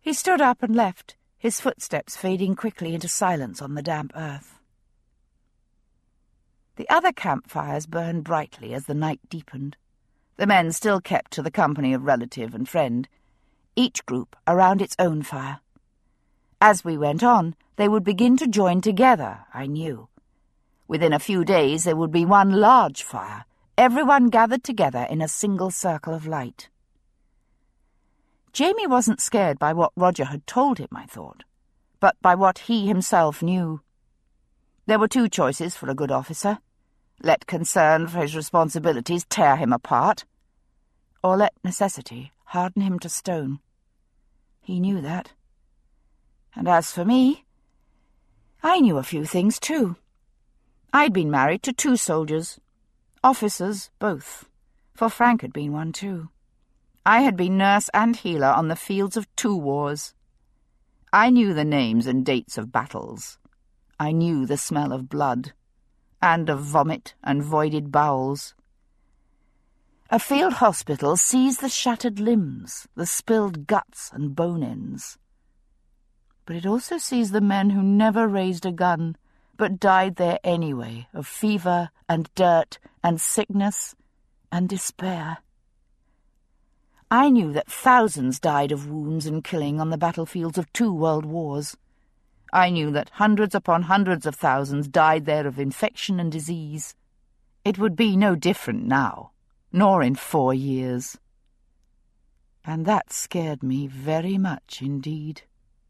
He stood up and left, his footsteps fading quickly into silence on the damp earth. The other campfires burned brightly as the night deepened. The men still kept to the company of relative and friend, each group around its own fire. As we went on, they would begin to join together, I knew. Within a few days there would be one large fire, everyone gathered together in a single circle of light. Jamie wasn't scared by what Roger had told him, I thought, but by what he himself knew. There were two choices for a good officer. Let concern for his responsibilities tear him apart, or let necessity harden him to stone. He knew that. And as for me, I knew a few things too. I'd been married to two soldiers, officers both, for Frank had been one too. I had been nurse and healer on the fields of two wars. I knew the names and dates of battles. I knew the smell of blood, and of vomit and voided bowels. A field hospital sees the shattered limbs, the spilled guts and bone ends. But it also sees the men who never raised a gun, but died there anyway, of fever and dirt and sickness and despair. I knew that thousands died of wounds and killing on the battlefields of two world wars. I knew that hundreds upon hundreds of thousands died there of infection and disease. It would be no different now, nor in four years. And that scared me very much indeed.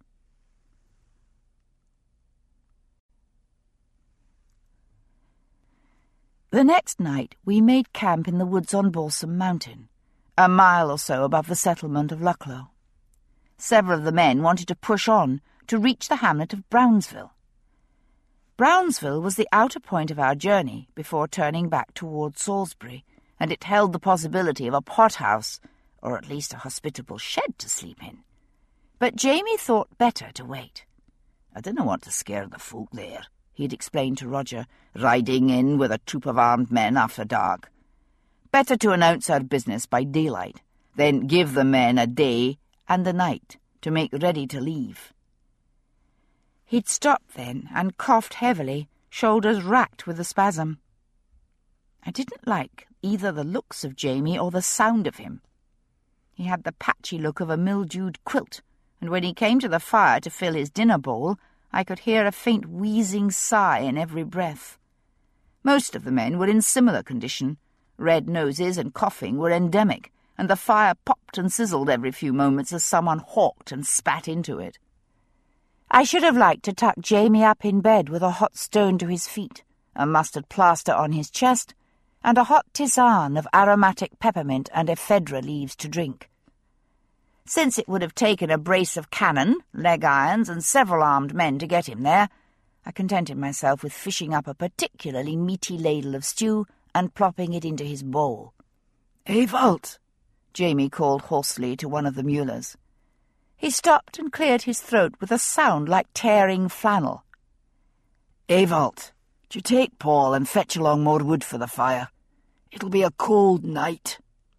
The next night we made camp in the woods on Balsam Mountain, a mile or so above the settlement of Lucklow. Several of the men wanted to push on to reach the hamlet of Brownsville. Brownsville was the outer point of our journey before turning back towards Salisbury, and it held the possibility of a pothouse, or at least a hospitable shed to sleep in. But Jamie thought better to wait. "I didn't want to scare the folk there," he'd explained to Roger, riding in with a troop of armed men after dark. "Better to announce our business by daylight, then give the men a day and a night to make ready to leave." He'd stopped then and coughed heavily, shoulders racked with the spasm. I didn't like either the looks of Jamie or the sound of him. He had the patchy look of a mildewed quilt, and when he came to the fire to fill his dinner bowl, I could hear a faint wheezing sigh in every breath. Most of the men were in similar condition. Red noses and coughing were endemic, and the fire popped and sizzled every few moments as someone hawked and spat into it. I should have liked to tuck Jamie up in bed with a hot stone to his feet, a mustard plaster on his chest, and a hot tisane of aromatic peppermint and ephedra leaves to drink. Since it would have taken a brace of cannon, leg irons, and several armed men to get him there, I contented myself with fishing up a particularly meaty ladle of stew and plopping it into his bowl. "Ewald!" Jamie called hoarsely to one of the mulers. He stopped and cleared his throat with a sound like tearing flannel. "Ewald, do you take Paul and fetch along more wood for the fire? It'll be a cold night."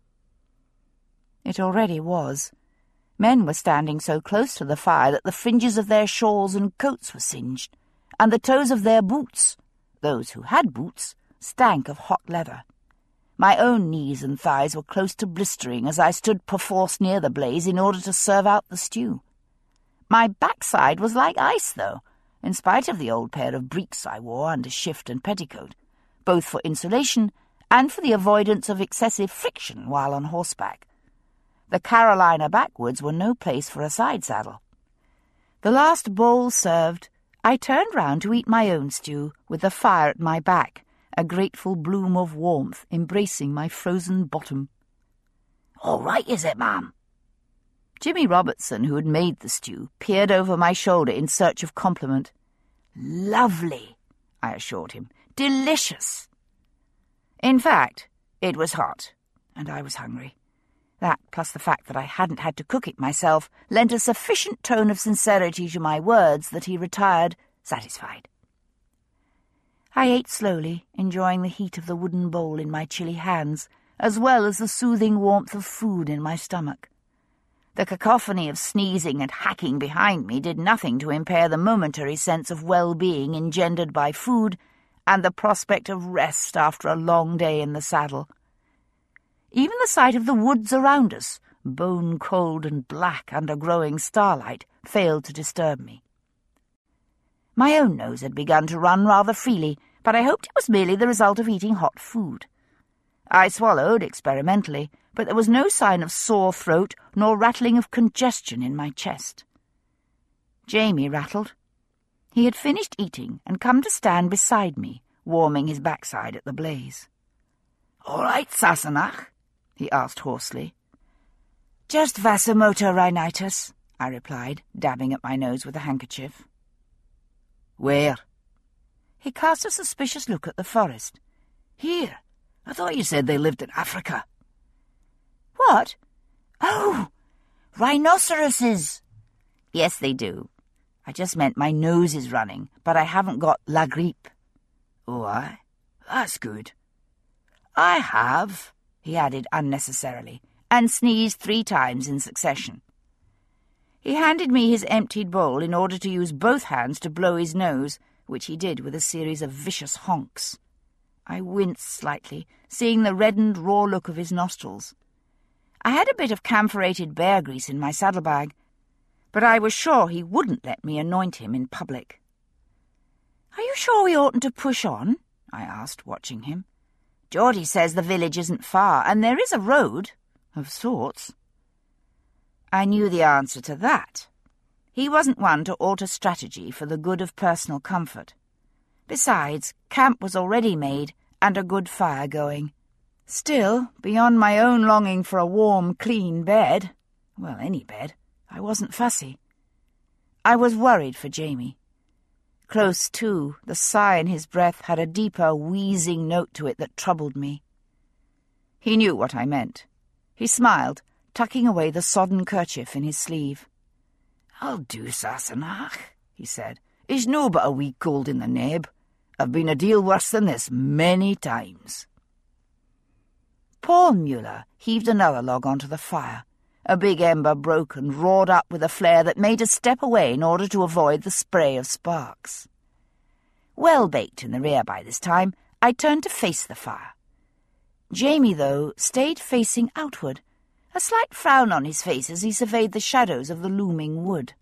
It already was. Men were standing so close to the fire that the fringes of their shawls and coats were singed, and the toes of their boots, those who had boots, stank of hot leather. My own knees and thighs were close to blistering as I stood perforce near the blaze in order to serve out the stew. My backside was like ice, though, in spite of the old pair of breeks I wore under shift and petticoat, both for insulation and for the avoidance of excessive friction while on horseback. The Carolina backwoods were no place for a side saddle. The last bowl served, I turned round to eat my own stew with the fire at my back, a grateful bloom of warmth embracing my frozen bottom. "All right, is it, ma'am?" Jimmy Robertson, who had made the stew, peered over my shoulder in search of compliment. "Lovely," I assured him. "Delicious." In fact, it was hot, and I was hungry. That, plus the fact that I hadn't had to cook it myself, lent a sufficient tone of sincerity to my words that he retired satisfied. I ate slowly, enjoying the heat of the wooden bowl in my chilly hands, as well as the soothing warmth of food in my stomach. The cacophony of sneezing and hacking behind me did nothing to impair the momentary sense of well-being engendered by food and the prospect of rest after a long day in the saddle. Even the sight of the woods around us, bone-cold and black under growing starlight, failed to disturb me. My own nose had begun to run rather freely, but I hoped it was merely the result of eating hot food. I swallowed experimentally, but there was no sign of sore throat nor rattling of congestion in my chest. Jamie rattled. He had finished eating and come to stand beside me, warming his backside at the blaze. "All right, Sassenach?" he asked hoarsely. "Just vasomotor rhinitis," I replied, dabbing at my nose with a handkerchief. "Where?" He cast a suspicious look at the forest. "Here. I thought you said they lived in Africa." "What? Oh, rhinoceroses." "Yes, they do. I just meant my nose is running, but I haven't got la grippe." "Oh, aye? That's good." "I have," he added unnecessarily, and sneezed three times in succession. He handed me his emptied bowl in order to use both hands to blow his nose, which he did with a series of vicious honks. I winced slightly, seeing the reddened, raw look of his nostrils. I had a bit of camphorated bear grease in my saddlebag, but I was sure he wouldn't let me anoint him in public. "Are you sure we oughtn't to push on?" I asked, watching him. "Geordie says the village isn't far, and there is a road, of sorts." I knew the answer to that. He wasn't one to alter strategy for the good of personal comfort. Besides, camp was already made and a good fire going. Still, beyond my own longing for a warm, clean bed, well, any bed, I wasn't fussy. I was worried for Jamie. Close, too, the sigh in his breath had a deeper, wheezing note to it that troubled me. He knew what I meant. He smiled, tucking away the sodden kerchief in his sleeve. "I'll do, Sassenach," he said. "It's no but a wee cold in the neb. I've been a deal worse than this many times." Paul Muller heaved another log onto the fire. A big ember broke and roared up with a flare that made us step away in order to avoid the spray of sparks. Well baked in the rear by this time, I turned to face the fire. Jamie, though, stayed facing outward, a slight frown on his face as he surveyed the shadows of the looming wood.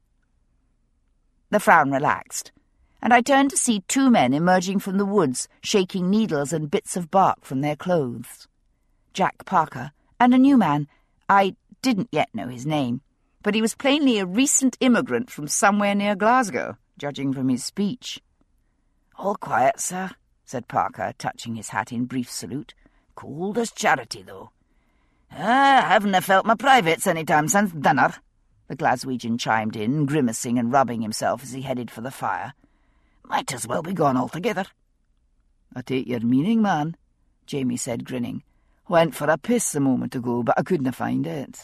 The frown relaxed, and I turned to see two men emerging from the woods, shaking needles and bits of bark from their clothes. Jack Parker, and a new man. I didn't yet know his name, but he was plainly a recent immigrant from somewhere near Glasgow, judging from his speech. "All quiet, sir," said Parker, touching his hat in brief salute. "Cold as charity, though." "Ah, haven't felt my privates any time since dinner," the Glaswegian chimed in, grimacing and rubbing himself as he headed for the fire. "Might as well be gone altogether." "I take your meaning, man," Jamie said, grinning. "Went for a piss a moment ago, but I couldn't find it."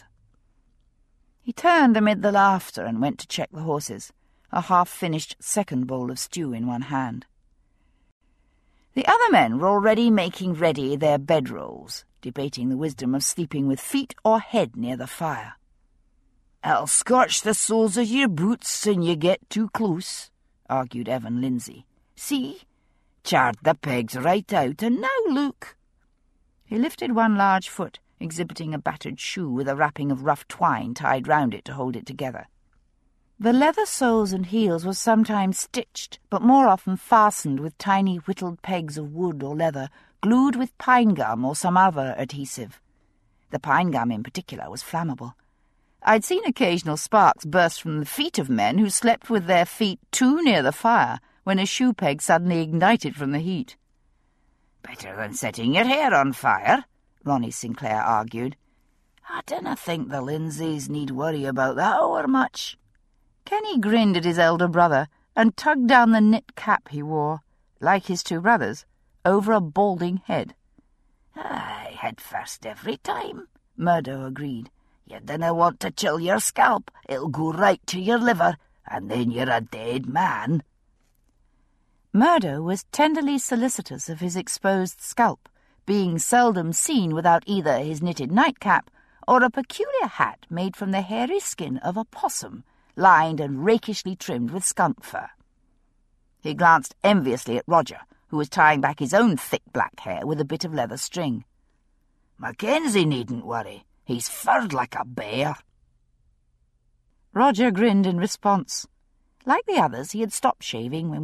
He turned amid the laughter and went to check the horses, a half-finished second bowl of stew in one hand. The other men were already making ready their bedrolls, debating the wisdom of sleeping with feet or head near the fire. "It'll scorch the soles of your boots when you get too close," argued Evan Lindsay. "See? Charred the pegs right out, and now look." He lifted one large foot, exhibiting a battered shoe with a wrapping of rough twine tied round it to hold it together. The leather soles and heels were sometimes stitched, but more often fastened with tiny whittled pegs of wood or leather, glued with pine gum or some other adhesive. The pine gum in particular was flammable. I'd seen occasional sparks burst from the feet of men who slept with their feet too near the fire when a shoe peg suddenly ignited from the heat. "Better than setting your hair on fire," Ronnie Sinclair argued. "I dinna think the Lindsays need worry about that o'er much." Kenny grinned at his elder brother and tugged down the knit cap he wore, like his two brothers, over a balding head. "Aye, head first every time," Murdo agreed. "You dinna want to chill your scalp. It'll go right to your liver, and then you're a dead man." Murdo was tenderly solicitous of his exposed scalp, being seldom seen without either his knitted nightcap or a peculiar hat made from the hairy skin of a possum, lined and rakishly trimmed with skunk fur. He glanced enviously at Roger, who was tying back his own thick black hair with a bit of leather string. "Mackenzie needn't worry. He's furred like a bear." Roger grinned in response. Like the others, he had stopped shaving when